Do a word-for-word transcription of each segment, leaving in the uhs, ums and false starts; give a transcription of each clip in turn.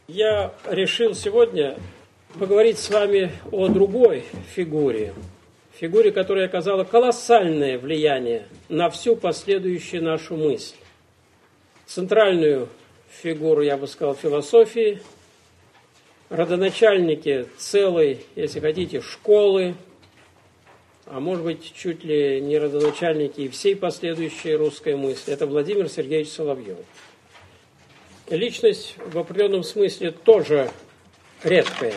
Я решил сегодня поговорить с вами о другой фигуре. Фигуре, которая оказала колоссальное влияние на всю последующую нашу мысль. Центральную фигуру, я бы сказал, философии, родоначальники целой, если хотите, школы, а может быть, чуть ли не родоначальники и всей последующей русской мысли. Это Владимир Сергеевич Соловьев. Личность в определенном смысле тоже редкая,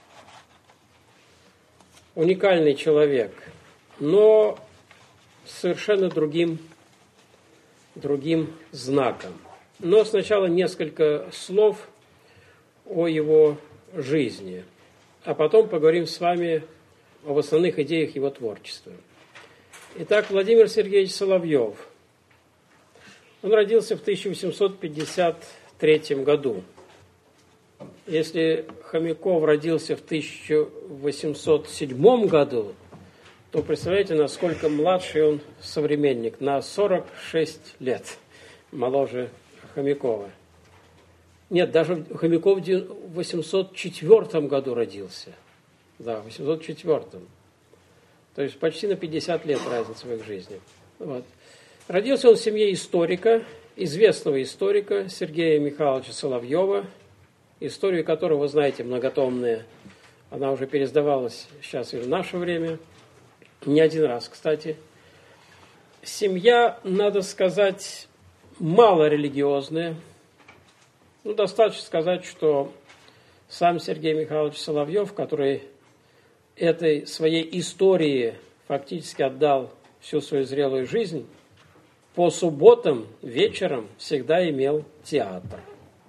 уникальный человек, но с совершенно другим, другим знаком. Но сначала несколько слов о его жизни, а потом поговорим с вами об основных идеях его творчества. Итак, Владимир Сергеевич Соловьев. Он родился в тысяча восемьсот пятьдесят третьем году. Если Хомяков родился в тысяча восемьсот седьмом году, то представляете, насколько младший он современник, на сорок шесть лет моложе Хомякова. Нет, даже Хомяков в восемьсот четвёртом году родился. Да, в восемьсот четвёртом. То есть почти на пятьдесят лет разница в их жизни. Вот. Родился он в семье историка, известного историка Сергея Михайловича Соловьева, историю которого, вы знаете, многотомная. Она уже переиздавалась сейчас и в наше время. Не один раз, кстати. Семья, надо сказать, мало религиозная. Ну, достаточно сказать, что сам Сергей Михайлович Соловьев, который этой своей истории фактически отдал всю свою зрелую жизнь, по субботам вечером всегда имел театр.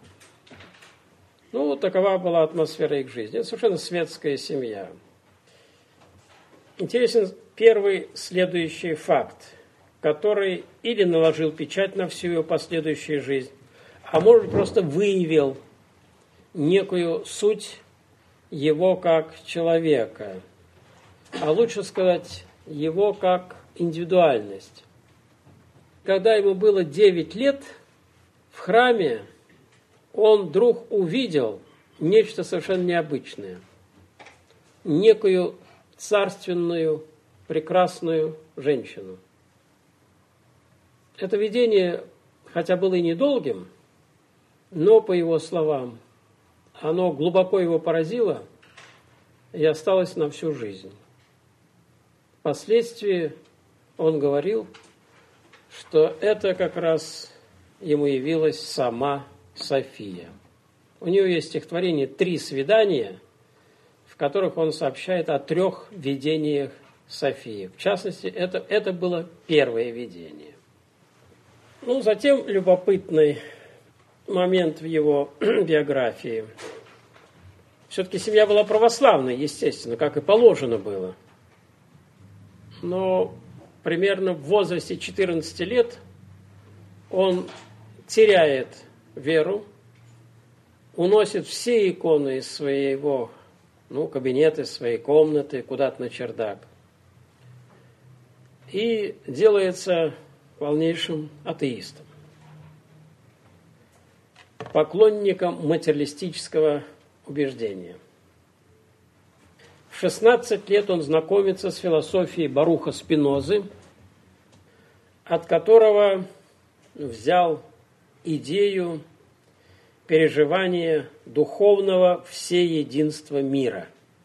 Ну, вот такова была атмосфера их жизни. Это совершенно светская семья. Интересен первый следующий факт, который или наложил печать на всю ее последующую жизнь, а может быть просто выявил некую суть его как человека, а лучше сказать, его как индивидуальность. Когда ему было девять лет, в храме он вдруг увидел нечто совершенно необычное. Некую царственную, прекрасную женщину. Это видение, хотя было и недолгим, но, по его словам, оно глубоко его поразило и осталось на всю жизнь. Впоследствии он говорил, что это как раз ему явилась сама София. У нее есть стихотворение «Три свидания», в которых он сообщает о трех видениях Софии. В частности, это, это было первое видение. Ну, затем любопытный момент в его биографии. Все-таки семья была православной, естественно, как и положено было. Но примерно в возрасте четырнадцати лет он теряет веру, уносит все иконы из своего ну, кабинета, из своей комнаты куда-то на чердак и делается полнейшим атеистом, поклонником материалистического убеждения. В шестнадцать лет он знакомится с философией Баруха Спинозы, от которого взял идею переживания духовного всеединства мира.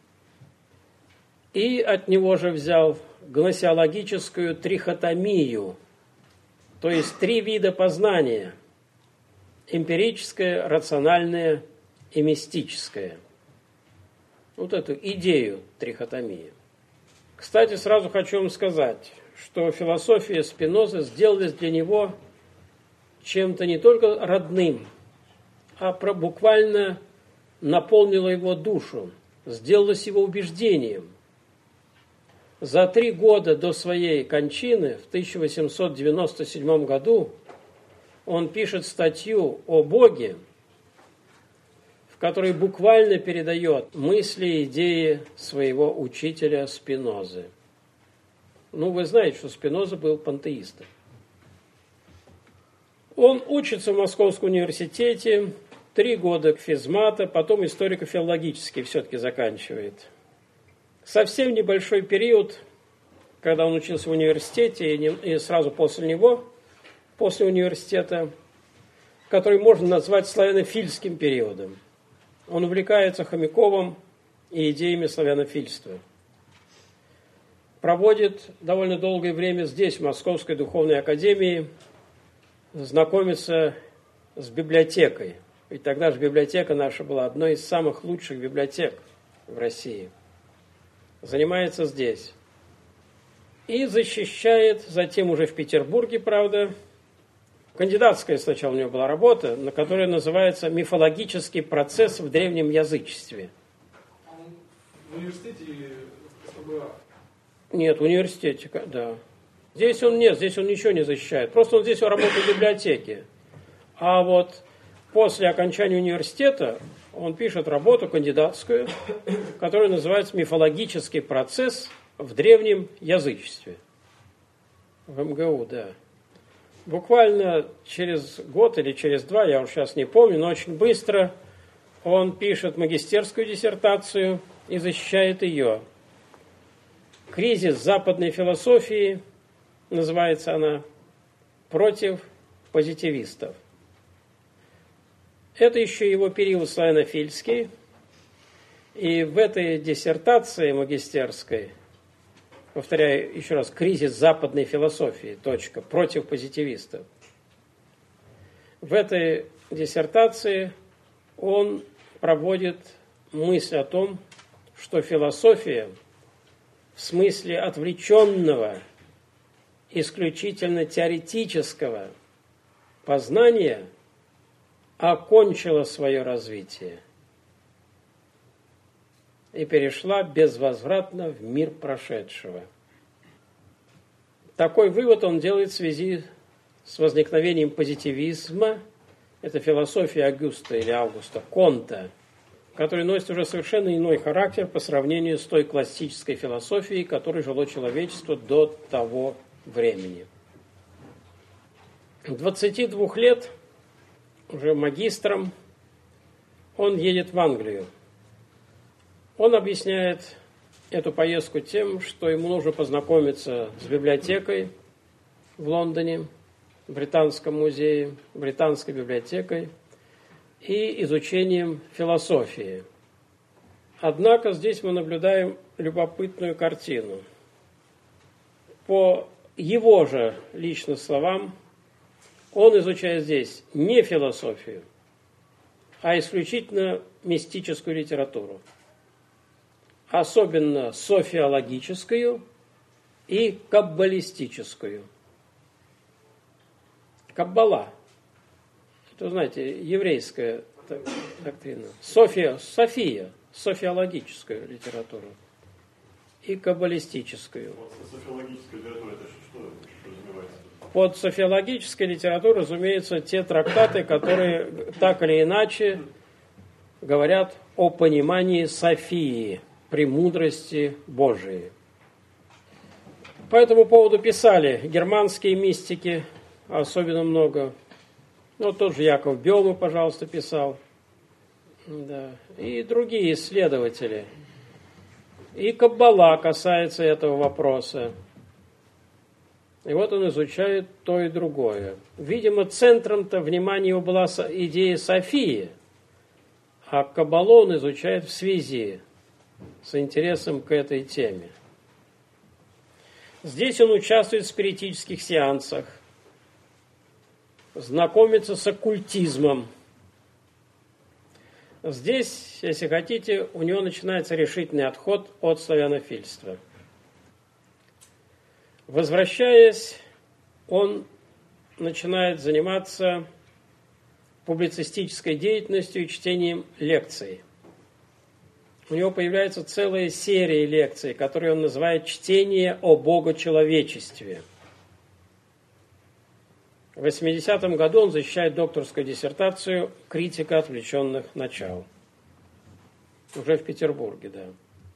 И от него же взял гносеологическую трихотомию, то есть три вида познания – эмпирическое, рациональное и мистическое. Вот эту идею трихотомии. Кстати, сразу хочу вам сказать, что философия Спинозы сделалась для него чем-то не только родным, а буквально наполнила его душу, сделалась его убеждением. За три года до своей кончины, в тысяча восемьсот девяносто седьмом году, он пишет статью о Боге, в которой буквально передает мысли и идеи своего учителя Спинозы. Ну, вы знаете, что Спиноза был пантеистом. Он учится в Московском университете, Три года физмата, потом историко-филологический все-таки заканчивает. Совсем небольшой период, когда он учился в университете, и сразу после него, после университета, который можно назвать славянофильским периодом. Он увлекается Хомяковым и идеями славянофильства. Проводит довольно долгое время здесь, в Московской духовной академии, знакомится с библиотекой. Ведь тогда же библиотека наша была одной из самых лучших библиотек в России. Занимается здесь. И защищает, затем уже в Петербурге, правда, кандидатская сначала у него была работа, на которой называется «Мифологический процесс в древнем язычестве». В университете СПБА? Нет, в университете, да. Здесь он нет, здесь он ничего не защищает. Просто он здесь он работает в библиотеке. А вот после окончания университета он пишет работу кандидатскую, которая называется «Мифологический процесс в древнем язычестве». В эм гэ у, да. Буквально через год или через два, я уж сейчас не помню, но очень быстро он пишет магистерскую диссертацию и защищает ее. «Кризис западной философии», называется она, против позитивистов. Это еще его период славянофильский. И в этой диссертации магистерской, повторяю еще раз, кризис западной философии, точка, против позитивистов. В этой диссертации он проводит мысль о том, что философия в смысле отвлеченного, исключительно теоретического познания окончила свое развитие и перешла безвозвратно в мир прошедшего. Такой вывод он делает в связи с возникновением позитивизма, это философия Августа или Августа Конта, который носит уже совершенно иной характер по сравнению с той классической философией, которой жило человечество до того времени. двадцати двух лет, уже магистром, он едет в Англию. Он объясняет эту поездку тем, что ему нужно познакомиться с библиотекой в Лондоне, в Британском музее, британской библиотекой и изучением философии. Однако здесь мы наблюдаем любопытную картину. По его же личным словам, он изучает здесь не философию, а исключительно мистическую литературу. Особенно софиологическую и каббалистическую. Каббала. Это, знаете, еврейская доктрина. София, София, софиологическую литературу и каббалистическую. Софиологическая литература, это что подразумевается? Под софиологической литературой, разумеется, те трактаты, которые так или иначе говорят о понимании Софии, премудрости Божией. По этому поводу писали германские мистики, особенно много. Ну, тот же Яков Бёме, пожалуйста, писал. Да. И другие исследователи. И Каббала касается этого вопроса. И вот он изучает то и другое. Видимо, центром-то внимания его была идея Софии, а Каббалу он изучает в связи с интересом к этой теме. Здесь он участвует в спиритических сеансах, знакомится с оккультизмом. Здесь, если хотите, у него начинается решительный отход от славянофильства. Возвращаясь, он начинает заниматься публицистической деятельностью и чтением лекций. У него появляется целая серия лекций, которые он называет «Чтение о богочеловечестве». В восьмидесятом году он защищает докторскую диссертацию «Критика отвлеченных начал». Уже в Петербурге, да.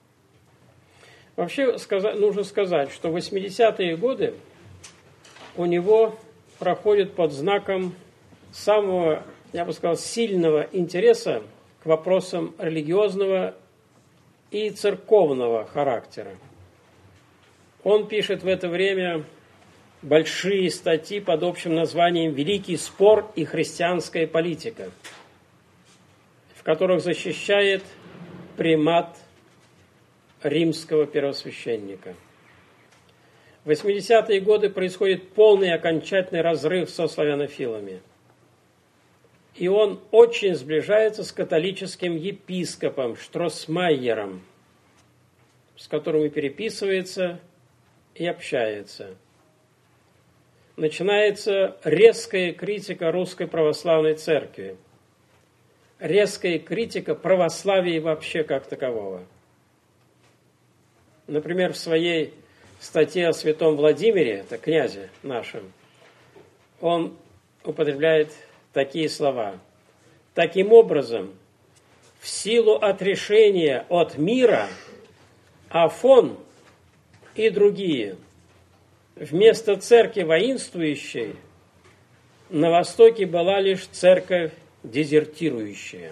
Вообще сказать, нужно сказать, что восьмидесятые годы у него проходят под знаком самого я бы сказал, сильного интереса к вопросам религиозного и церковного характера. Он пишет в это время большие статьи под общим названием «Великий спор и христианская политика», в которых защищает примат римского первосвященника. В восьмидесятые годы происходит полный и окончательный разрыв со славянофилами. И он очень сближается с католическим епископом Штросмайером, с которым и переписывается, и общается. Начинается резкая критика Русской Православной Церкви, резкая критика православия вообще как такового. Например, в своей статье о святом Владимире, это князе нашем, он употребляет такие слова. Таким образом, в силу отрешения от мира, Афон и другие, вместо церкви воинствующей, на Востоке была лишь церковь дезертирующая.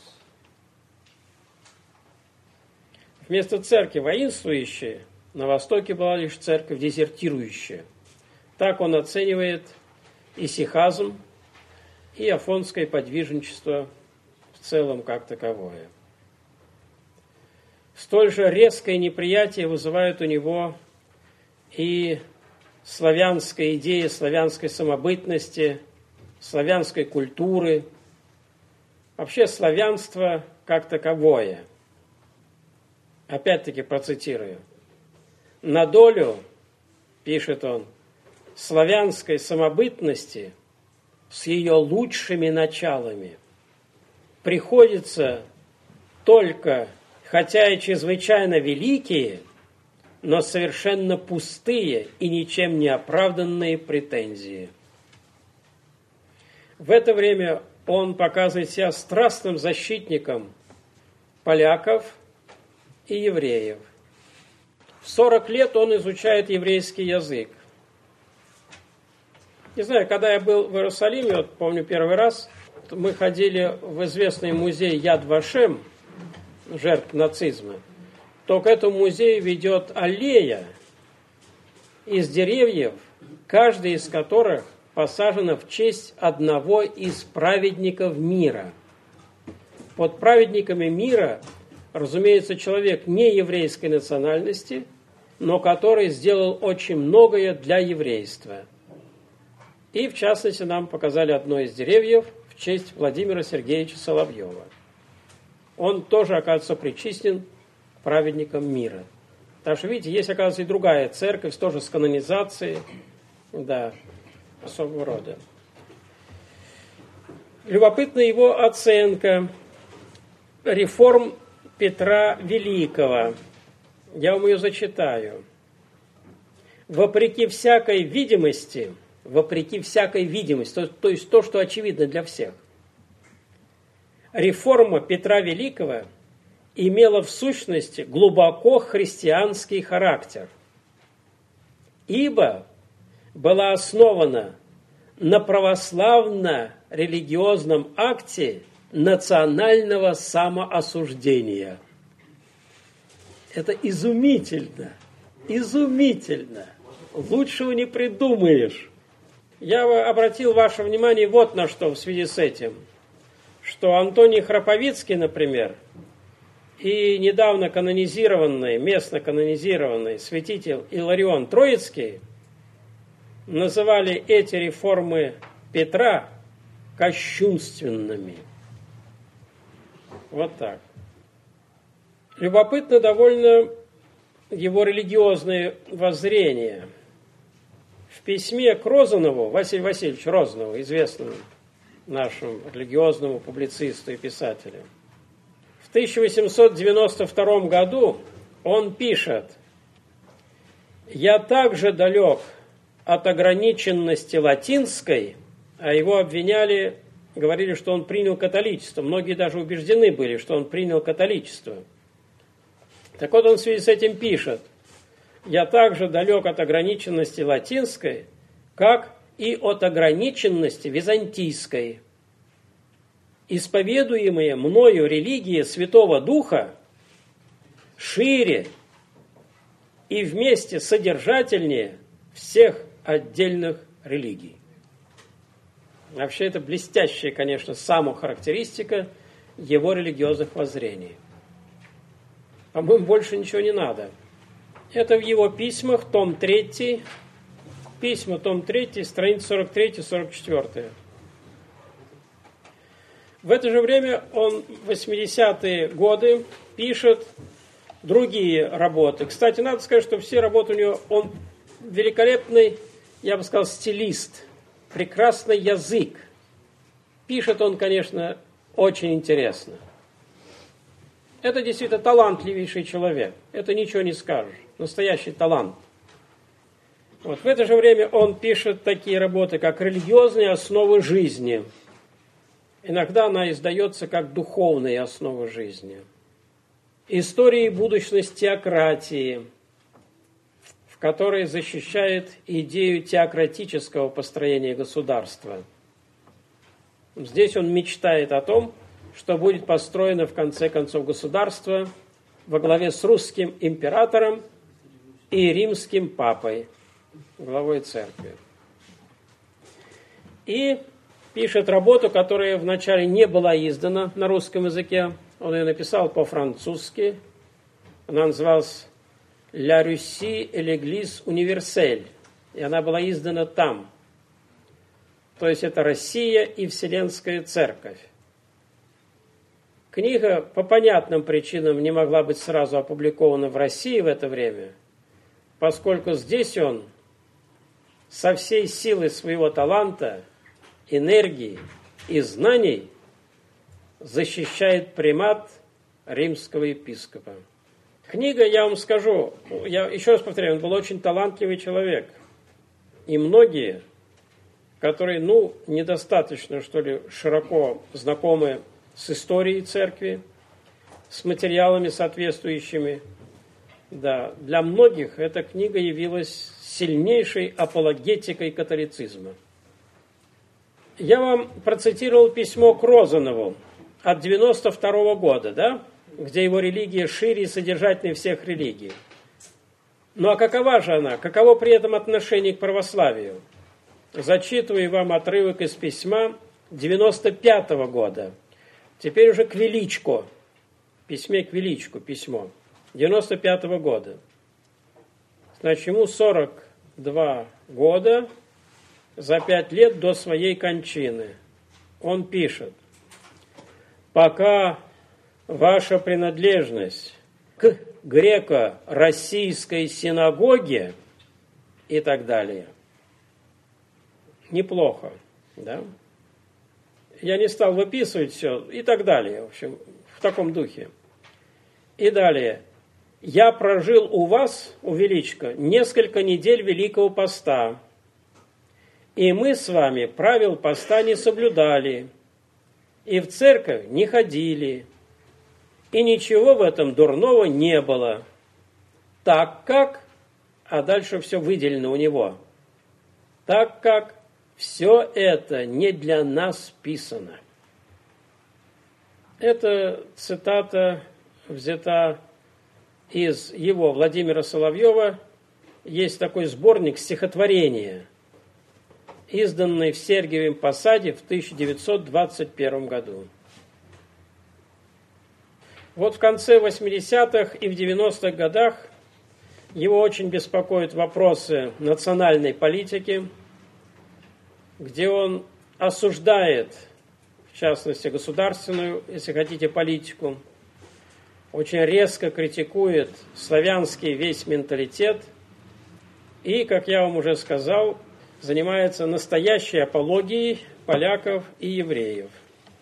Вместо церкви воинствующей, на Востоке была лишь церковь дезертирующая. Так он оценивает исихазм и афонское подвижничество в целом как таковое. Столь же резкое неприятие вызывает у него и славянская идея славянской самобытности, славянской культуры, вообще славянство как таковое. Опять-таки процитирую. «На долю, — пишет он, — славянской самобытности с ее лучшими началами приходится только, хотя и чрезвычайно великие, но совершенно пустые и ничем не оправданные претензии». В это время он показывает себя страстным защитником поляков и евреев. В сорок лет он изучает еврейский язык. Не знаю, когда я был в Иерусалиме, вот помню первый раз, мы ходили в известный музей Яд Вашем, жертв нацизма, то к этому музею ведет аллея из деревьев, каждый из которых посажена в честь одного из праведников мира. Под праведниками мира, разумеется, человек не еврейской национальности, но который сделал очень многое для еврейства. И, в частности, нам показали одно из деревьев в честь Владимира Сергеевича Соловьева. Он тоже, оказывается, причислен к праведникам мира. Так что, видите, есть, оказывается, и другая церковь, тоже с канонизацией, да, особого рода. Любопытна его оценка реформ Петра Великого. Я вам ее зачитаю. Вопреки всякой видимости, вопреки всякой видимости, то, то есть то, что очевидно для всех, реформа Петра Великого имела в сущности глубоко христианский характер, ибо была основана на православно-религиозном акте национального самоосуждения. Это изумительно, изумительно. Лучшего не придумаешь. Я обратил ваше внимание вот на что в связи с этим, что Антоний Храповицкий, например, и недавно канонизированный, местно канонизированный святитель Иларион Троицкий называли эти реформы Петра кощунственными. Вот так. Любопытно довольно его религиозные воззрения. В письме к Розанову, Василию Васильевичу Розанову, известному нашему религиозному публицисту и писателю, в тысяча восемьсот девяносто втором году он пишет: «Я также далек от ограниченности латинской», а его обвиняли, говорили, что он принял католичество. Многие даже убеждены были, что он принял католичество. Так вот он в связи с этим пишет: «Я также далек от ограниченности латинской, как и от ограниченности византийской». исповедуемые мною религии Святого Духа шире и вместе содержательнее всех отдельных религий. Вообще это блестящая, конечно, самохарактеристика его религиозных воззрений. По-моему, больше ничего не надо. Это в его письмах, том третий, письма, том третий, страница сорок три сорок четыре. В это же время он в восьмидесятые годы пишет другие работы. Кстати, надо сказать, что все работы у него, он великолепный, я бы сказал, стилист, прекрасный язык. Пишет он, конечно, очень интересно. Это действительно талантливейший человек. Это ничего не скажешь. Настоящий талант. Вот. В это же время он пишет такие работы, как «Религиозные основы жизни». Иногда она издается как «Духовные основы жизни». «История и будущность теократии», в которой защищает идею теократического построения государства. Здесь он мечтает о том, что будет построено в конце концов государство во главе с русским императором и римским папой, главой церкви. И пишет работу, которая вначале не была издана на русском языке. Он ее написал по-французски. Она называлась «La Russie et l'Église universelle». И она была издана там. То есть это Россия и Вселенская Церковь. Книга по понятным причинам не могла быть сразу опубликована в России в это время, поскольку здесь он со всей силой своего таланта, энергии и знаний защищает примат римского епископа. Книга, я вам скажу, я еще раз повторяю, он был очень талантливый человек. И многие, которые, ну, недостаточно, что ли, широко знакомы с историей церкви, с материалами соответствующими, да, для многих эта книга явилась сильнейшей апологетикой католицизма. Я вам процитировал письмо к Розанову от девяносто второго года, да, где его религия шире и содержательнее всех религий. Ну а какова же она? Каково при этом отношение к православию? Зачитываю вам отрывок из письма девяносто пятого года. Теперь уже к Величко. Письме к Величку письмо. девяносто пятого года. Значит, ему сорок два года, за пять лет до своей кончины. Он пишет: «Пока ваша принадлежность к греко-российской синагоге» и так далее. Неплохо, да? Я не стал выписывать все и так далее, в общем, в таком духе. И далее. «Я прожил у вас, у Величко, несколько недель Великого Поста, и мы с вами правил поста не соблюдали, и в церковь не ходили, и ничего в этом дурного не было, так как, а дальше все выделено у него, так как все это не для нас писано». Эта цитата взята из его, Владимира Соловьева. Есть такой сборник стихотворения, изданный в Сергиевом Посаде в тысяча девятьсот двадцать первом году. Вот в конце восьмидесятых и в девяностых годах его очень беспокоят вопросы национальной политики, где он осуждает, в частности, государственную, если хотите, политику, очень резко критикует славянский весь менталитет и, как я вам уже сказал, занимается настоящей апологией поляков и евреев.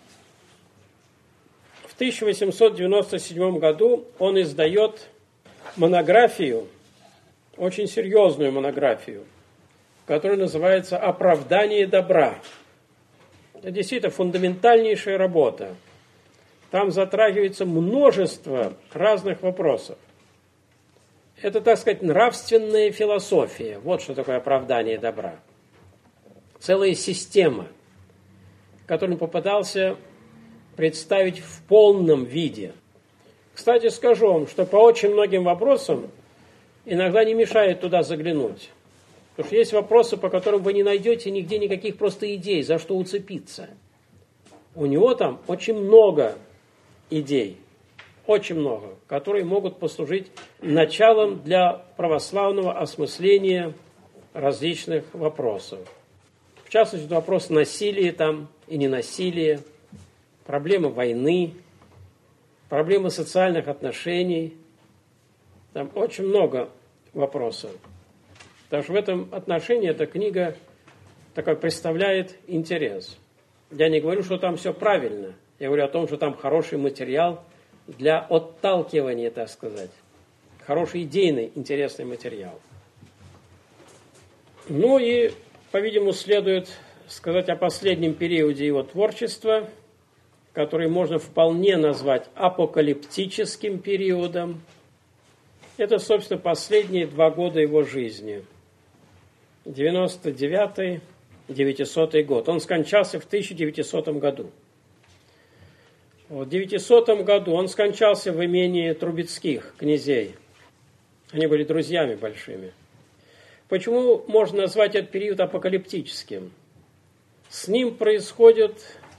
В тысяча восемьсот девяносто седьмом году он издает монографию, очень серьезную монографию, которая называется «Оправдание добра». Это действительно фундаментальнейшая работа. Там затрагивается множество разных вопросов. Это, так сказать, нравственная философия. Вот что такое оправдание добра. Целая система, в которую он попытался представить в полном виде. Кстати, скажу вам, что по очень многим вопросам иногда не мешает туда заглянуть. Потому что есть вопросы, по которым вы не найдете нигде никаких просто идей, за что уцепиться. У него там очень много идей, очень много, которые могут послужить началом для православного осмысления различных вопросов. В частности, вопрос насилия там и ненасилия, проблемы войны, проблемы социальных отношений. Там очень много вопросов. Потому что в этом отношении эта книга такой представляет интерес. Я не говорю, что там все правильно. Я говорю о том, что там хороший материал для отталкивания, так сказать. Хороший идейный, интересный материал. Ну и, по-видимому, следует сказать о последнем периоде его творчества, который можно вполне назвать апокалиптическим периодом. Это, собственно, последние два года его жизни. девяносто девятый девятисотый год. Он скончался в тысяча девятисотом году. В девятисотом году он скончался в имении Трубецких князей. Они были друзьями большими. Почему можно назвать этот период апокалиптическим? С ним происходят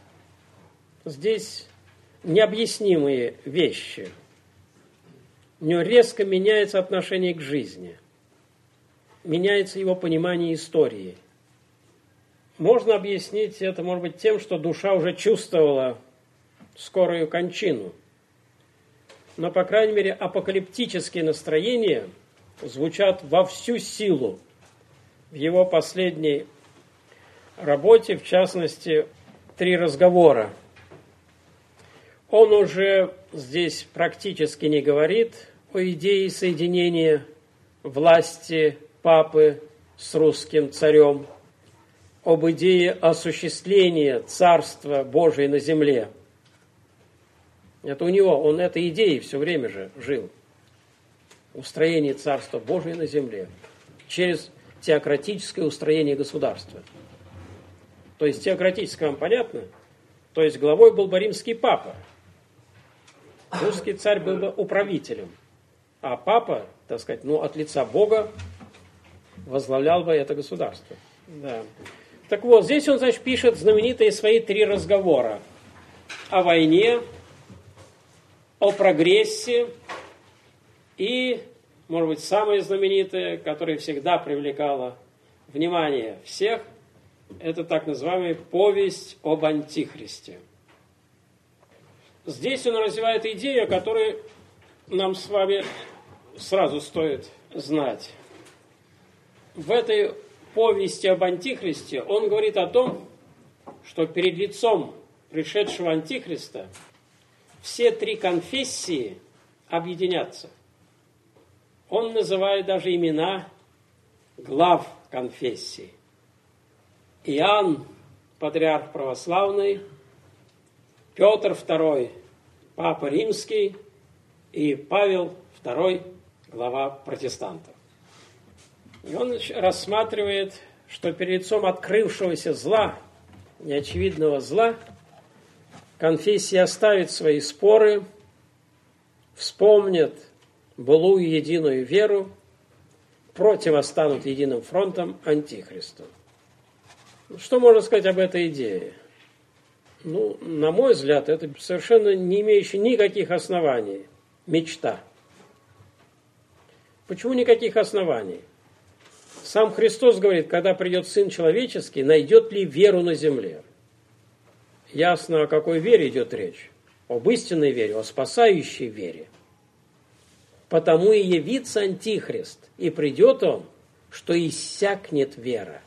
здесь необъяснимые вещи. У него резко меняется отношение к жизни. Меняется его понимание истории. Можно объяснить это, может быть, тем, что душа уже чувствовала скорую кончину. Но, по крайней мере, апокалиптические настроения звучат во всю силу в его последней работе, в частности, «Три разговора». Он уже здесь практически не говорит о идее соединения власти папы с русским царем, об идее осуществления Царства Божия на земле. Это у него, он этой идеей все время же жил. Устроение Царства Божия на земле через теократическое устроение государства. То есть теократическое вам понятно? То есть главой был бы римский папа. Русский царь был бы управителем. А папа, так сказать, ну, от лица Бога возглавлял бы это государство. Да. Так вот, здесь он, значит, пишет знаменитые свои три разговора. О войне, о прогрессе и, может быть, самое знаменитое, которое всегда привлекало внимание всех, это так называемая повесть об Антихристе. Здесь он развивает идею, которую нам с вами сразу стоит знать. В этой повести об Антихристе он говорит о том, что перед лицом пришедшего Антихриста все три конфессии объединятся. Он называет даже имена глав конфессий. Иоанн, патриарх православный, Петр второй, папа римский, и Павел второй, глава протестантов. И он рассматривает, что перед лицом открывшегося зла, неочевидного зла, конфессии оставят свои споры, вспомнят былую единую веру, противостанут единым фронтом Антихристу. Что можно сказать об этой идее? Ну, на мой взгляд, это совершенно не имеющая никаких оснований мечта. Почему никаких оснований? Сам Христос говорит, когда придет Сын Человеческий, найдет ли веру на земле? Ясно, о какой вере идет речь. Об истинной вере, о спасающей вере. Потому и явится Антихрист, и придет он, что иссякнет вера.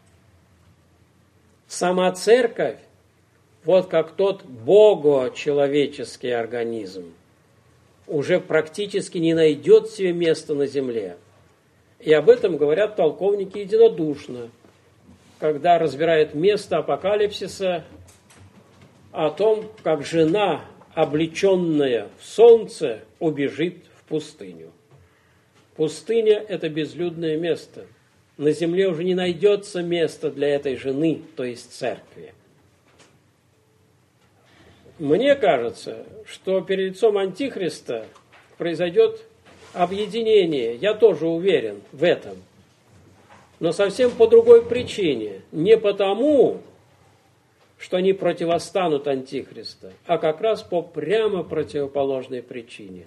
Сама церковь, вот как тот богочеловеческий организм, уже практически не найдет себе места на земле. И об этом говорят толковники единодушно, когда разбирают место апокалипсиса о том, как жена, облеченная в солнце, убежит в пустыню. Пустыня – это безлюдное место. На земле уже не найдется места для этой жены, то есть церкви. Мне кажется, что перед лицом Антихриста произойдет объединение. Я тоже уверен в этом. Но совсем по другой причине. Не потому, что они противостанут Антихриста, а как раз по прямо противоположной причине.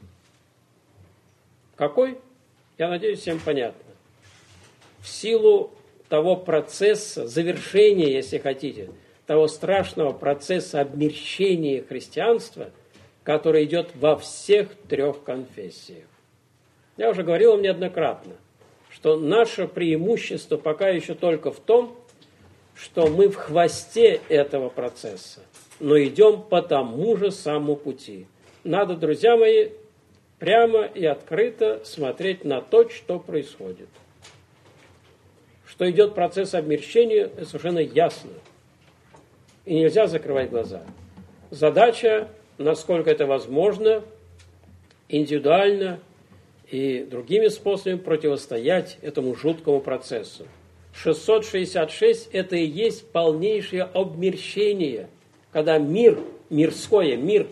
Какой? Я надеюсь, всем понятно. В силу того процесса, завершения, если хотите, того страшного процесса обмерщения христианства, который идет во всех трех конфессиях. Я уже говорил вам неоднократно, что наше преимущество пока еще только в том, что мы в хвосте этого процесса, но идем по тому же самому пути. Надо, друзья мои, прямо и открыто смотреть на то, что происходит. Что идет процесс обмерщения, это совершенно ясно. И нельзя закрывать глаза. Задача, насколько это возможно, индивидуально и другими способами противостоять этому жуткому процессу. шестьсот шестьдесят шесть – это и есть полнейшее обмерщение, когда мир, мирское, мир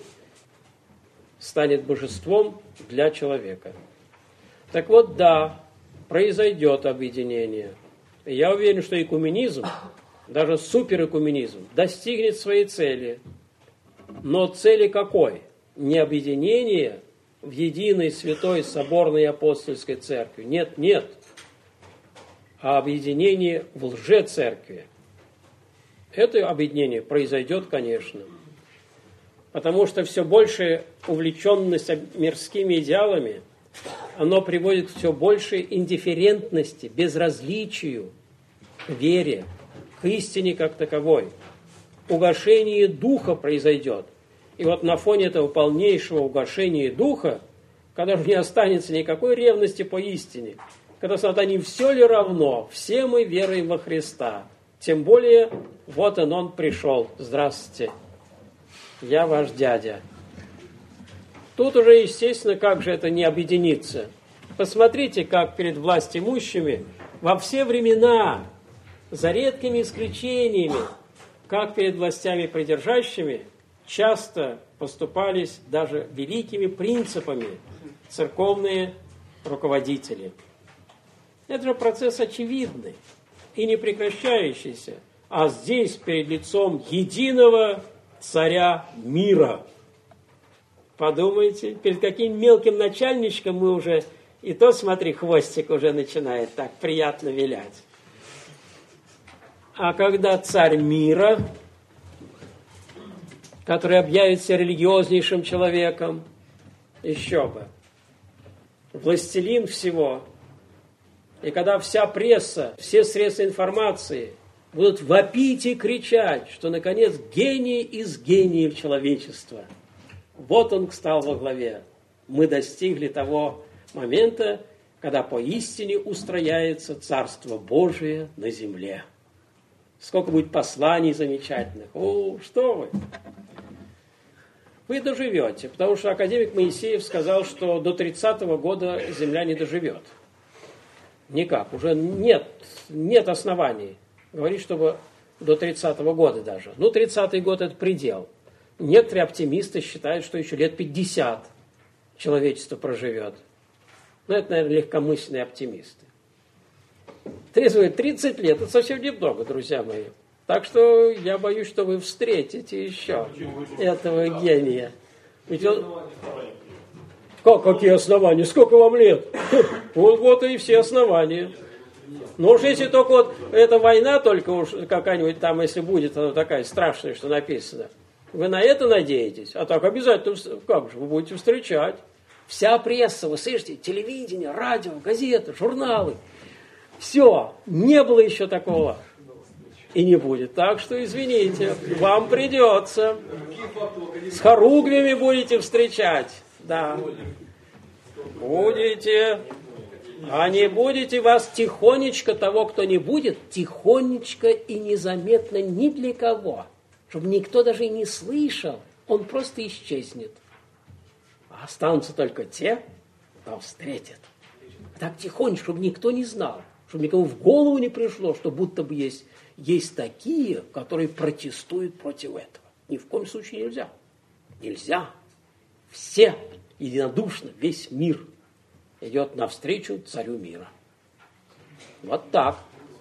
станет божеством для человека. Так вот, да, произойдет объединение. И я уверен, что экуменизм, даже суперэкуменизм, достигнет своей цели. Но цели какой? Не объединение в единой святой соборной апостольской церкви. Нет, нет. А объединение в лжецеркви. Это объединение произойдет, конечно. Потому что все больше увлеченность мирскими идеалами, оно приводит к все большей индифферентности, безразличию к вере, к истине как таковой. Угошение духа произойдет. И вот на фоне этого полнейшего угошения духа, когда же не останется никакой ревности по истине, когда сказать, а не все ли равно, все мы веруем во Христа. Тем более, вот он, он пришел. Здравствуйте, я ваш дядя. Тут уже, естественно, как же это не объединиться? Посмотрите, как перед властимущими во все времена, за редкими исключениями, как перед властями придержащими, часто поступались даже великими принципами церковные руководители. Это же процесс очевидный и не прекращающийся. А здесь перед лицом единого царя мира. Подумайте, перед каким мелким начальничком мы уже, и то, смотри, хвостик уже начинает так приятно вилять. А когда царь мира, который объявится религиознейшим человеком, еще бы, властелин всего, и когда вся пресса, все средства информации будут вопить и кричать, что, наконец, гений из гениев человечества, вот он стал во главе. Мы достигли того момента, когда поистине устрояется Царство Божие на земле. Сколько будет посланий замечательных. О, что вы! Вы доживете, потому что академик Моисеев сказал, что до тридцатого года земля не доживет. Никак, уже нет, нет оснований говорить, чтобы до тридцатого года даже. Ну, тридцатый год – это предел. Некоторые оптимисты считают, что еще лет пятьдесят человечество проживет. Но это, наверное, легкомысленные оптимисты. Трезвые тридцать лет – это совсем немного, друзья мои. Так что я боюсь, что вы встретите еще этого гения. Ведь он... Как, какие основания? Сколько вам лет? Вот, вот и все основания. Ну уж если только вот эта война только уж какая-нибудь там, если будет, она такая страшная, что написано. Вы на это надеетесь? А так обязательно, как же, вы будете встречать. Вся пресса, вы слышите, телевидение, радио, газеты, журналы. Все, не было еще такого. И не будет. Так что, извините, вам придется. С хоругвями будете встречать. Да. Будете. А не будете вас тихонечко, того, кто не будет, тихонечко и незаметно ни для кого. Чтобы никто даже и не слышал. Он просто исчезнет. А останутся только те, кто встретит. Так тихонечко, чтобы никто не знал. Чтобы никому в голову не пришло, что будто бы есть, есть такие, которые протестуют против этого. Ни в коем случае нельзя. Нельзя. Все единодушно, весь мир идет навстречу царю мира. Вот так.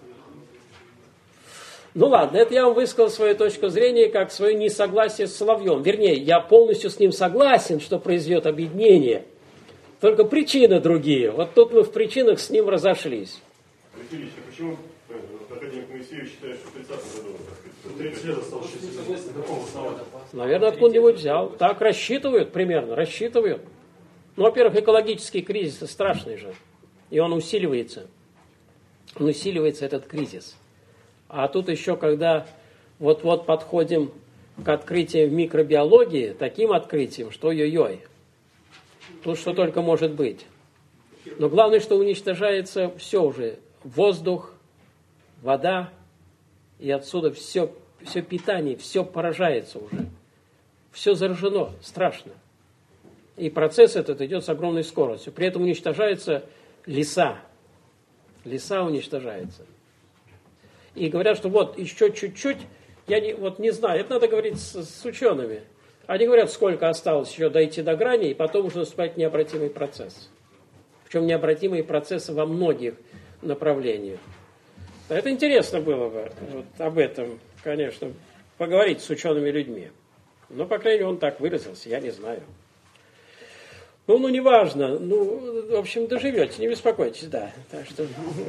Ну ладно, это я вам высказал свою точку зрения, как свое несогласие с Соловьем. Вернее, я полностью с ним согласен, что произойдет объединение. Только причины другие. Вот тут мы в причинах с ним разошлись. Алексей Ильич, а почему академик Моисеев считает, что в тридцатом году, так сказать, третий лет остался счастливым? Наверное, откуда-нибудь взял. Так рассчитывают примерно, рассчитывают. Ну, во-первых, экологический кризис страшный же. И он усиливается. Он усиливается, этот кризис. А тут еще, когда вот-вот подходим к открытиям в микробиологии, таким открытием, что ой-ой-ой. Тут что только может быть. Но главное, что уничтожается все уже. Воздух, вода, и отсюда все, все питание, все поражается уже. Все заражено, страшно. И процесс этот идет с огромной скоростью. При этом уничтожаются леса. Леса уничтожаются. И говорят, что вот еще чуть-чуть, я не, вот не знаю, это надо говорить с, с учеными. Они говорят, сколько осталось еще дойти до грани, и потом уже наступает необратимый процесс. Причем необратимые процессы во многих направлениях. Это интересно было бы вот об этом, конечно, поговорить с учеными людьми. Но, по крайней мере, он так выразился, я не знаю. Ну, ну, неважно. Ну, в общем, доживете, не беспокойтесь, да. Так что...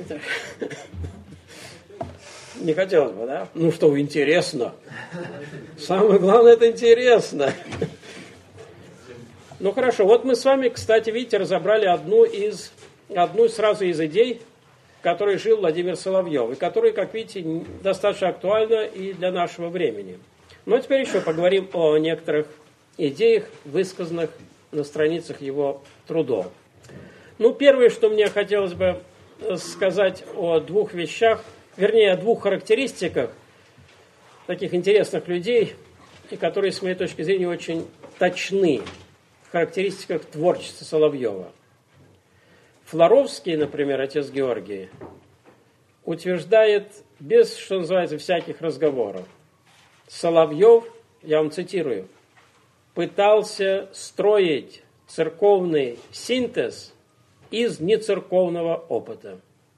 Не хотелось бы, да? Ну что, интересно. Самое главное, это интересно. Ну хорошо, вот мы с вами, кстати, видите, разобрали одну из, одну сразу из идей, в которой жил Владимир Соловьев, и которая, как видите, достаточно актуальна и для нашего времени. Ну а теперь еще поговорим о некоторых идеях, высказанных на страницах его трудов. Ну, первое, что мне хотелось бы сказать о двух вещах, вернее, о двух характеристиках таких интересных людей, и которые, с моей точки зрения, очень точны в характеристиках творчества Соловьева. Флоровский, например, отец Георгий, утверждает без, что называется, всяких разговоров. Соловьев, я вам цитирую, пытался строить церковный синтез из нецерковного опыта.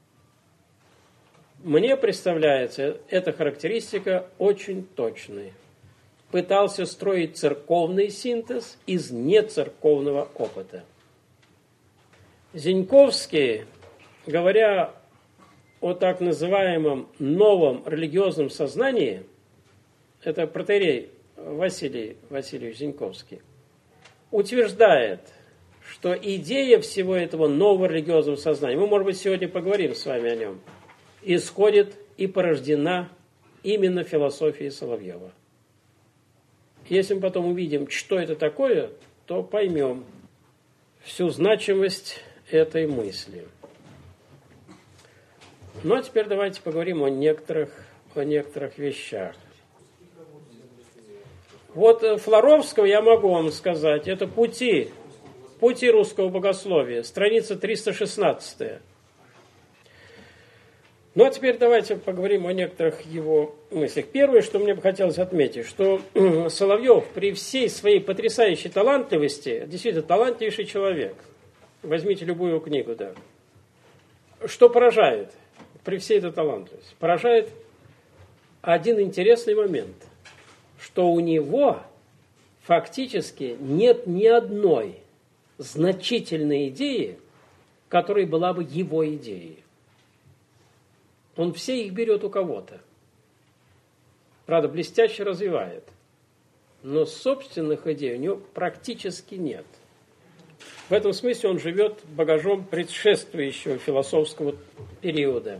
Мне представляется эта характеристика очень точной. Пытался строить церковный синтез из нецерковного опыта. Зиньковский, говоря о так называемом новом религиозном сознании, это протоиерей Василий Васильевич Зиньковский, утверждает, что идея всего этого нового религиозного сознания, мы, может быть, сегодня поговорим с вами о нем, исходит и порождена именно философией Соловьева. Если мы потом увидим, что это такое, то поймем всю значимость этой мысли. Ну а теперь давайте поговорим о некоторых, о некоторых вещах. Вот Флоровского я могу вам сказать, это «Пути», «Пути русского богословия», страница триста шестнадцатая. Ну, а теперь давайте поговорим о некоторых его мыслях. Первое, что мне бы хотелось отметить, что Соловьев при всей своей потрясающей талантливости, действительно талантливейший человек, возьмите любую книгу, да, что поражает при всей этой талантливости? Поражает один интересный момент, что у него фактически нет ни одной значительной идеи, которая была бы его идеей. Он все их берет у кого-то. Правда, блестяще развивает. Но собственных идей у него практически нет. В этом смысле он живет багажом предшествующего философского периода.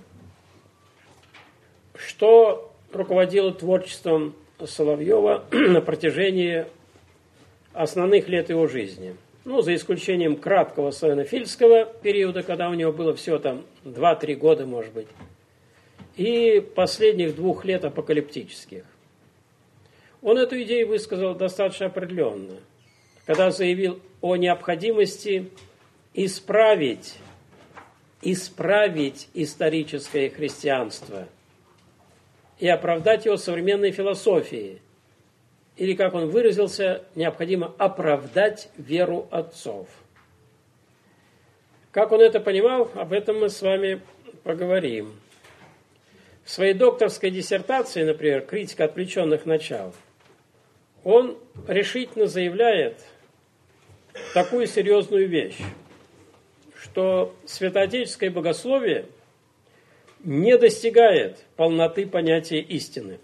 Что руководило творчеством Соловьева на протяжении основных лет его жизни? Ну, за исключением краткого славянофильского периода, когда у него было всего там два-три года, может быть, и последних двух лет апокалиптических. Он эту идею высказал достаточно определенно, когда заявил о необходимости исправить, исправить историческое христианство и оправдать его современной философией, или, как он выразился, необходимо оправдать веру отцов. Как он это понимал, об этом мы с вами поговорим. В своей докторской диссертации, например, «Критика отвлеченных начал», он решительно заявляет такую серьезную вещь, что святоотеческое богословие не достигает полноты понятия истины.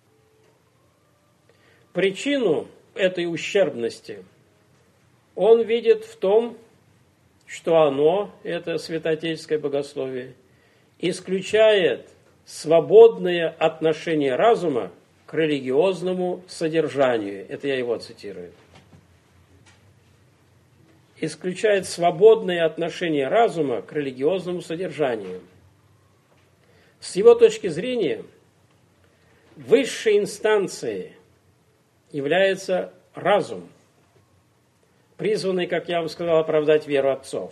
Причину этой ущербности он видит в том, что оно, это святоотеческое богословие, исключает свободное отношение разума к религиозному содержанию. Это я его цитирую. Исключает свободное отношение разума к религиозному содержанию. С его точки зрения, высшей инстанцией является разум, призванный, как я вам сказал, оправдать веру отцов.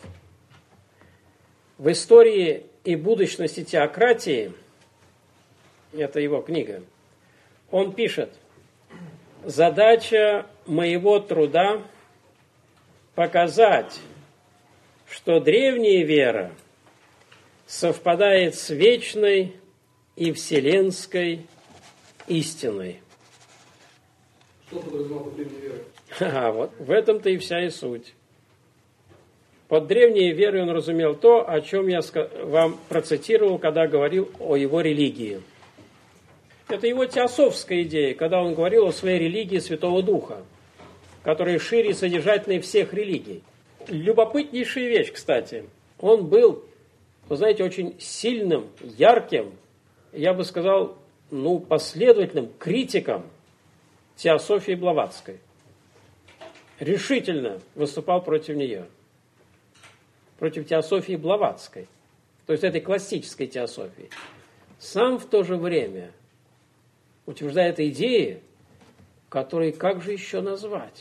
В истории и будущности теократии, это его книга, он пишет: задача моего труда показать, что древняя вера совпадает с вечной и вселенской истиной. Что подразумевал под древней верой? А вот в этом-то и вся и суть. Под древней верой он разумел то, о чем я вам процитировал, когда говорил о его религии. Это его теософская идея, когда он говорил о своей религии Святого Духа, которая шире и содержательнее всех религий. Любопытнейшая вещь, кстати. Он был, вы знаете, очень сильным, ярким, я бы сказал, ну, последовательным критиком теософии Блаватской. Решительно выступал против нее. Против теософии Блаватской. То есть этой классической теософии. Сам в то же время утверждает идеи, которые как же еще назвать?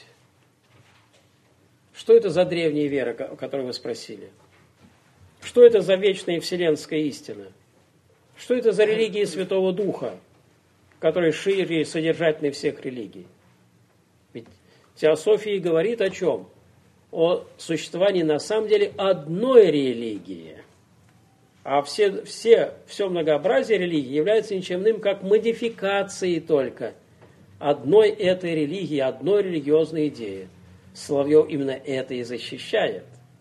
Что это за древняя вера, о которой вы спросили? Что это за вечная вселенская истина? Что это за религия Святого Духа, которая шире и содержательнее всех религий? Ведь теософия говорит о чем? О существовании на самом деле одной религии. А все, все, все многообразие религий является ничем иным, как модификацией только одной этой религии, одной религиозной идеи. Соловьев именно это и защищает.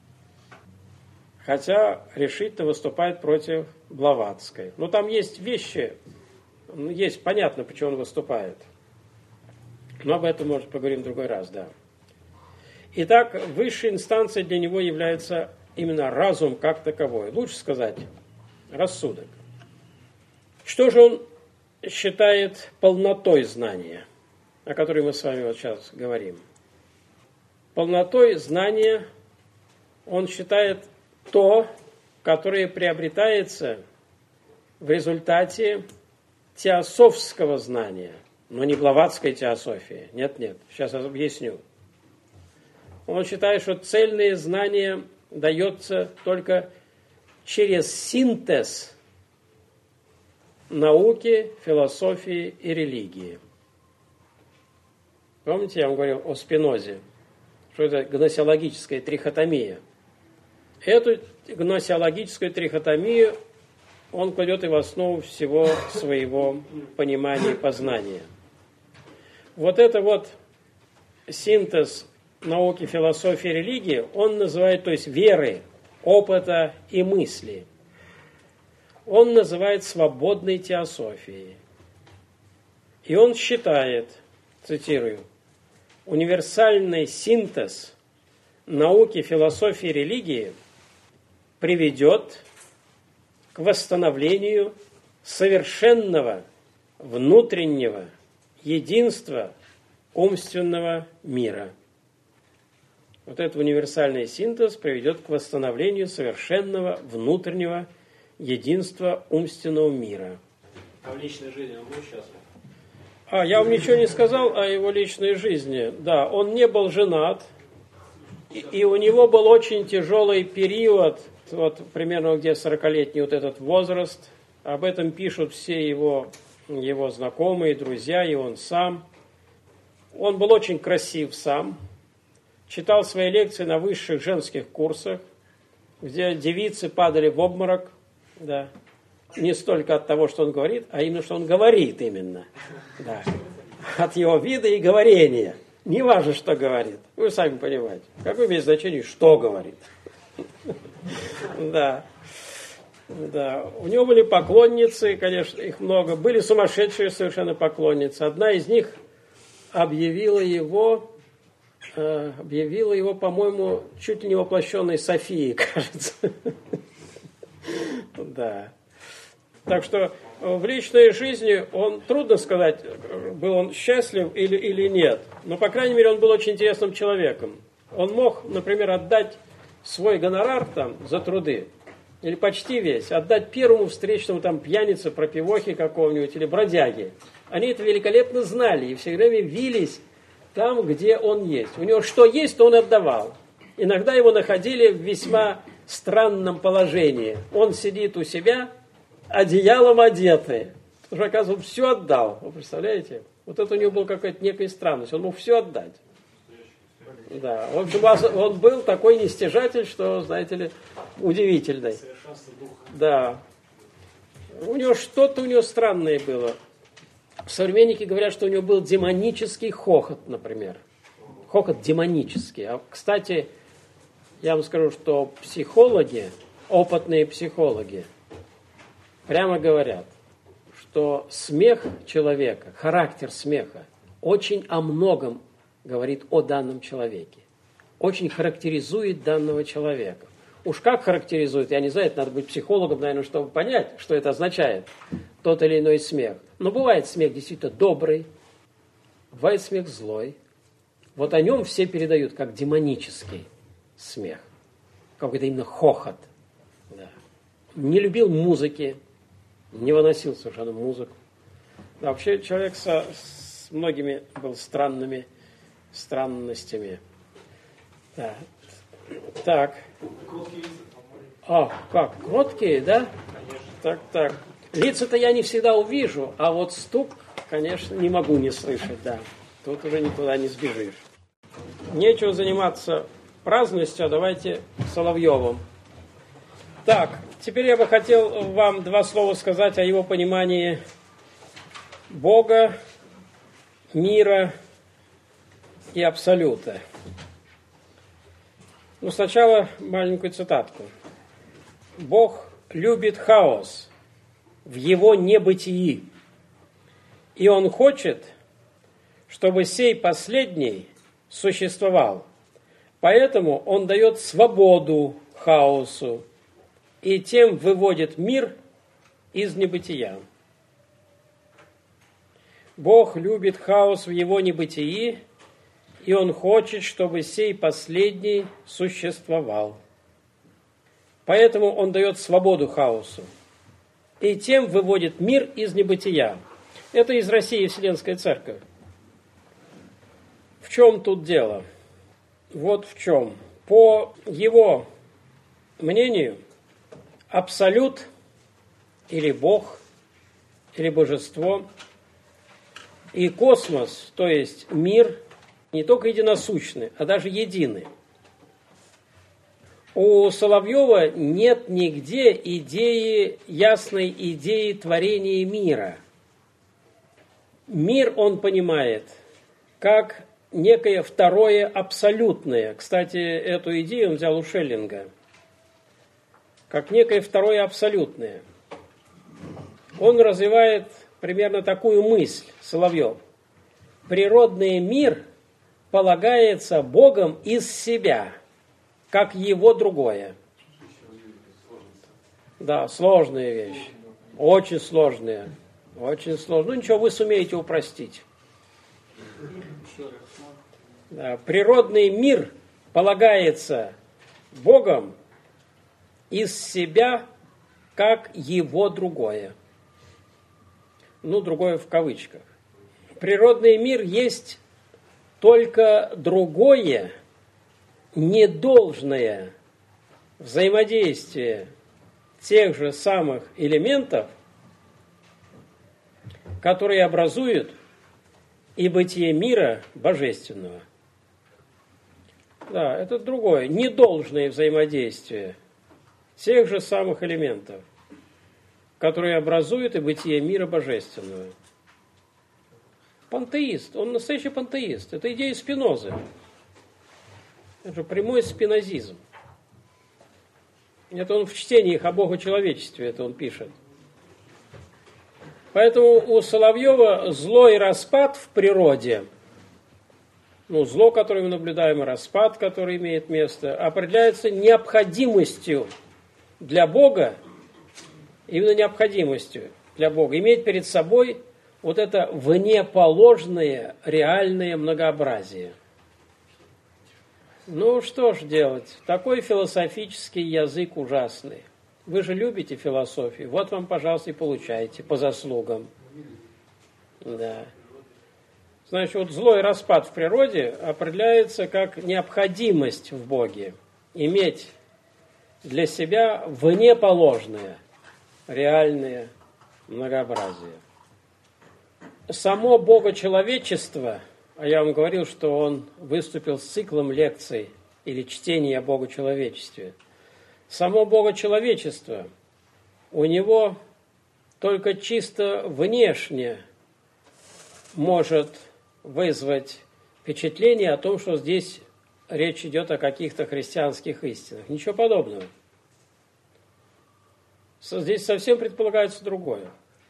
Хотя решительно выступает против Блаватской. Но там есть вещи, есть понятно, почему он выступает. Но об этом, может, поговорим в другой раз, да. Итак, высшей инстанцией для него является именно разум как таковой. Лучше сказать, рассудок. Что же он считает полнотой знания, о которой мы с вами вот сейчас говорим? Полнотой знания он считает то, которое приобретается в результате теософского знания, но не блаватской теософии. Нет, нет, сейчас я объясню. Он считает, что цельное знание дается только через синтез науки, философии и религии. Помните, я вам говорил о Спинозе, что это гносеологическая трихотомия. Эту гносеологическую трихотомию он кладет и в основу всего своего понимания и познания. Вот это вот синтез науки, философии, религии он называет, то есть веры, опыта и мысли. Он называет свободной теософией. И он считает, цитирую, универсальный синтез науки, философии, религии приведет к восстановлению совершенного внутреннего единства умственного мира. Вот этот универсальный синтез приведет к восстановлению совершенного внутреннего единства умственного мира. А в личной жизни он был счастлив? А, я вам ничего не сказал о его личной жизни. Да, он не был женат, и, и у него был очень тяжелый период, вот примерно где сорокалетний вот этот возраст. Об этом пишут все его, его знакомые, друзья, и он сам. Он был очень красив сам, читал свои лекции на высших женских курсах, где девицы падали в обморок, да, не столько от того, что он говорит, а именно, что он говорит именно, да, от его вида и говорения. Не важно, что говорит, вы сами понимаете, какое имеет значение, что говорит. Да, да, у него были поклонницы, конечно, их много, были сумасшедшие совершенно поклонницы. Одна из них объявила его, э, объявила его, по-моему, чуть ли не воплощенной Софией, кажется. Да. Так что в личной жизни он, трудно сказать, был он счастлив или, или нет, но, по крайней мере, он был очень интересным человеком. Он мог, например, отдать свой гонорар там за труды, или почти весь, отдать первому встречному там пьянице, пропивохе какого-нибудь или бродяге. Они это великолепно знали и все время вились там, где он есть. У него что есть, то он отдавал. Иногда его находили в весьма странном положении. Он сидит у себя, одеялом одетый. Уже, оказывается, он все отдал. Вы представляете? Вот это у него была какая-то некая странность. Он мог все отдать. Да. В общем, он был такой нестяжатель, что, знаете ли, удивительный. Да. У него что-то у него странное было. Современники говорят, что у него был демонический хохот, например. Хохот демонический. А, кстати, я вам скажу, что психологи, опытные психологи, прямо говорят, что смех человека, характер смеха, очень о многом говорит о данном человеке. Очень характеризует данного человека. Уж как характеризует, я не знаю, это надо быть психологом, наверное, чтобы понять, что это означает, тот или иной смех. Но бывает смех действительно добрый, бывает смех злой. Вот о нем все передают как демонический смех, какой-то именно хохот. Да. Не любил музыки, не выносил совершенно музыку. Да, вообще человек со, с многими был странными странностями. Да. Так. А, как? Кроткие, да? Так, так. Лица-то я не всегда увижу, а вот стук, конечно, не могу не слышать, да. Тут уже никуда не сбежишь. Нечего заниматься праздностью, а давайте Соловьевым. Так, теперь я бы хотел вам два слова сказать о его понимании Бога, мира и абсолюта. Ну, сначала маленькую цитатку. Бог любит хаос в его небытии, и он хочет, чтобы сей последний существовал. Поэтому он дает свободу хаосу и тем выводит мир из небытия. Бог любит хаос в его небытии, и он хочет, чтобы сей последний существовал. Поэтому он дает свободу хаосу и тем выводит мир из небытия. Это из России Вселенская Церковь. В чем тут дело? Вот в чем. По его мнению, абсолют или Бог, или божество, и космос, то есть мир, не только единосущны, а даже едины. У Соловьева нет нигде идеи, ясной идеи творения мира. Мир он понимает как некое второе абсолютное. Кстати, эту идею он взял у Шеллинга. Как некое второе абсолютное. Он развивает примерно такую мысль, Соловьев. Природный мир полагается Богом из себя, как его другое. Да, сложная вещь. Очень сложная. Очень сложная. Ну ничего, вы сумеете упростить. Да, природный мир полагается Богом из себя, как его другое. Ну, другое в кавычках. Природный мир есть только другое, недолжное взаимодействие тех же самых элементов, которые образуют и бытие мира божественного. Да, это другое, недолжное взаимодействие тех же самых элементов, которые образуют и бытие мира божественного. Пантеист, он настоящий пантеист. Это идея Спинозы. Это же прямой спинозизм. Это он в чтениях о Богочеловечестве, это он пишет. Поэтому у Соловьева злой распад в природе, ну, зло, которое мы наблюдаем, и распад, который имеет место, определяется необходимостью для Бога, именно необходимостью для Бога, иметь перед собой вот это внеположное реальное многообразие. Ну, что ж делать? Такой философический язык ужасный. Вы же любите философию. Вот вам, пожалуйста, и получаете по заслугам. Да. Значит, вот злой распад в природе определяется как необходимость в Боге. Иметь для себя внеположное реальное многообразие. Само богочеловечество, а я вам говорил, что он выступил с циклом лекций или чтений о богочеловечестве, само богочеловечество у него только чисто внешне может вызвать впечатление о том, что здесь речь идет о каких-то христианских истинах. Ничего подобного. Здесь совсем предполагается другое.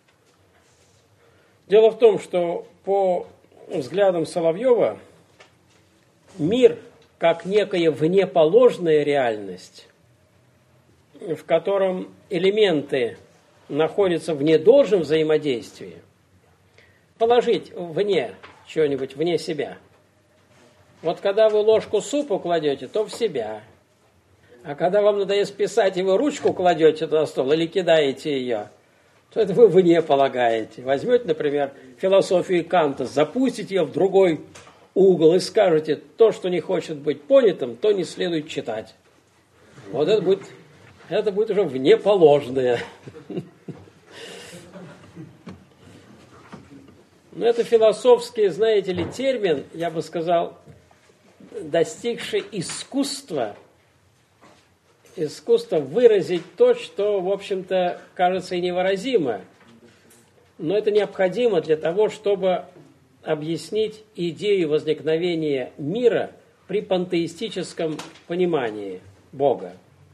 Дело в том, что по взглядам Соловьева мир, как некая внеположная реальность, в котором элементы находятся в недолжном взаимодействии, положить вне чего-нибудь, вне себя. Вот когда вы ложку супа кладете, то в себя. А когда вам надоест писать, и вы ручку кладете на стол или кидаете ее, то это вы вне полагаете. Возьмете, например, философию Канта, запустите ее в другой угол и скажете, то, что не хочет быть понятым, то не следует читать. Вот это будет, это будет уже внеположное. Но это философский, знаете ли, термин, я бы сказал, достигший искусства, искусство выразить то, что, в общем-то, кажется и невыразимо, но это необходимо для того, чтобы объяснить идею возникновения мира при пантеистическом понимании Бога,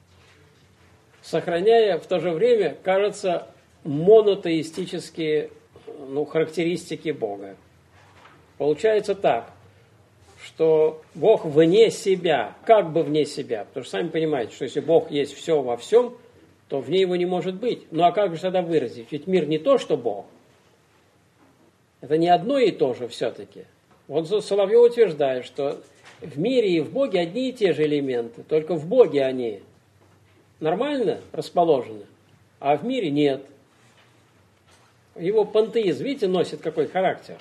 сохраняя в то же время, кажется, монотеистические, ну, характеристики Бога. Получается так, что Бог вне себя, как бы вне себя, потому что сами понимаете, что если Бог есть все во всем, то вне его не может быть. Ну а как же тогда выразить? Ведь мир не то, что Бог. Это не одно и то же все-таки. Вот Соловьев утверждает, что в мире и в Боге одни и те же элементы, только в Боге они нормально расположены, а в мире нет. Его пантеизм, видите, носит какой характер?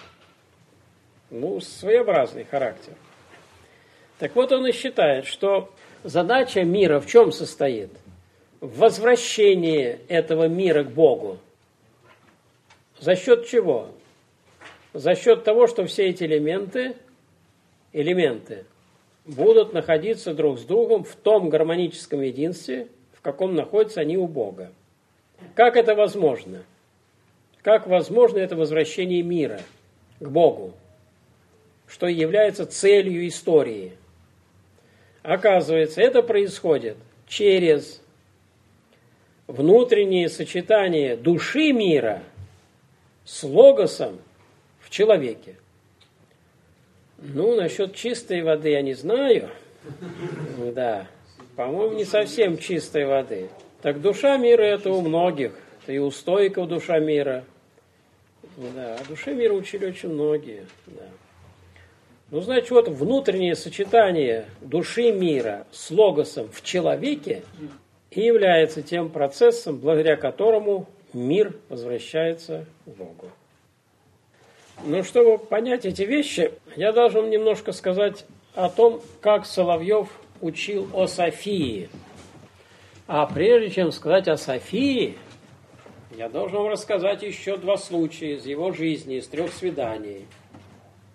Ну, своеобразный характер. Так вот, он и считает, что задача мира в чем состоит? В возвращении этого мира к Богу. За счет чего? За счет того, что все эти элементы, элементы будут находиться друг с другом в том гармоническом единстве, в каком находятся они у Бога. Как это возможно? Как возможно это возвращение мира к Богу, что является целью истории? Оказывается, это происходит через внутреннее сочетание души мира с логосом в человеке. Ну, насчет чистой воды я не знаю. Да, по-моему, не совсем чистой воды. Так душа мира это у многих. Это и у стоиков душа мира. Да, о душе мира учили очень многие. Да. Ну, значит, вот внутреннее сочетание души мира с логосом в человеке и является тем процессом, благодаря которому мир возвращается к Богу. Но чтобы понять эти вещи, я должен немножко сказать о том, как Соловьев учил о Софии. А прежде чем сказать о Софии, я должен вам рассказать еще два случая из его жизни, из трех свиданий.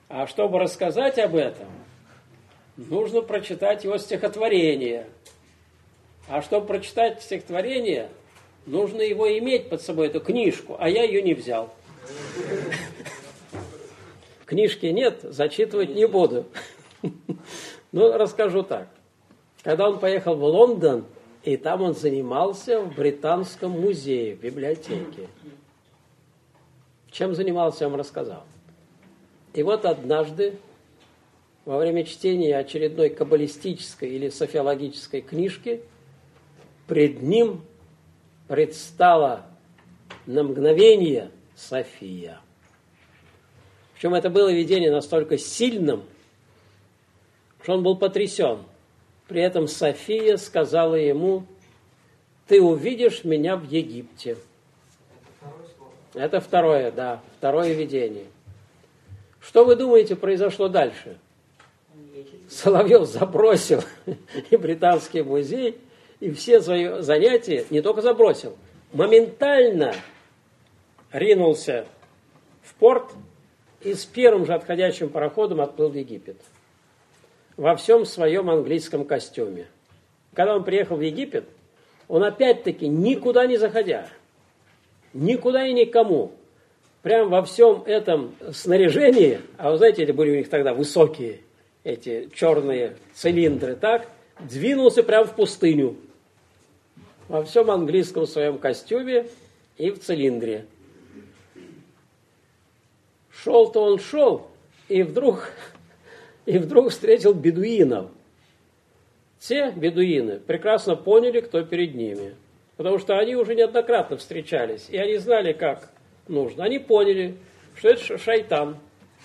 А чтобы рассказать об этом, нужно прочитать его стихотворение. А чтобы прочитать стихотворение, нужно его иметь под собой, эту книжку, а я ее не взял. Книжки нет, зачитывать не буду. Ну, расскажу так. Когда он поехал в Лондон, и там он занимался в Британском музее, в библиотеке. Чем занимался, я вам рассказал. И вот однажды, во время чтения очередной каббалистической или софиологической книжки, пред ним предстала на мгновение София. Причем это было видение настолько сильным, что он был потрясен. При этом София сказала ему: «Ты увидишь меня в Египте». Это второе, да, второе видение. Что вы думаете произошло дальше? Соловьев забросил и Британский музей, и все свои занятия не только забросил, моментально ринулся в порт и с первым же отходящим пароходом отплыл в Египет. Во всем своем английском костюме. Когда он приехал в Египет, он опять-таки никуда не заходя, никуда и никому, прям во всем этом снаряжении, а вы знаете, это были у них тогда высокие эти черные цилиндры, так, двинулся прямо в пустыню. Во всем английском своем костюме и в цилиндре. Шел-то он шел, и вдруг, и вдруг встретил бедуинов. Те бедуины прекрасно поняли, кто перед ними. Потому что они уже неоднократно встречались, и они знали, как нужно. Они поняли, что это шайтан.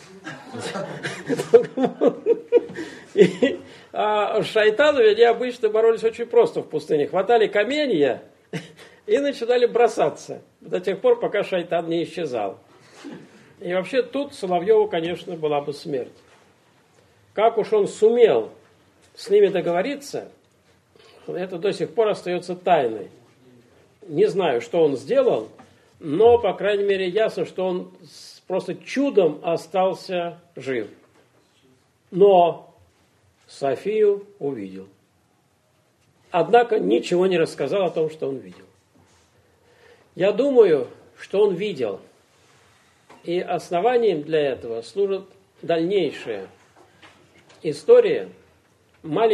А с шайтанами они обычно боролись очень просто в пустыне. Хватали каменья и начинали бросаться до тех пор, пока шайтан не исчезал. И вообще тут Соловьеву, конечно, была бы смерть. Как уж он сумел с ними договориться, это до сих пор остается тайной. Не знаю, что он сделал, но, по крайней мере, ясно, что он просто чудом остался жив. Но Софию увидел. Однако ничего не рассказал о том, что он видел. Я думаю, что он видел. И основанием для этого служит дальнейшая история маленькой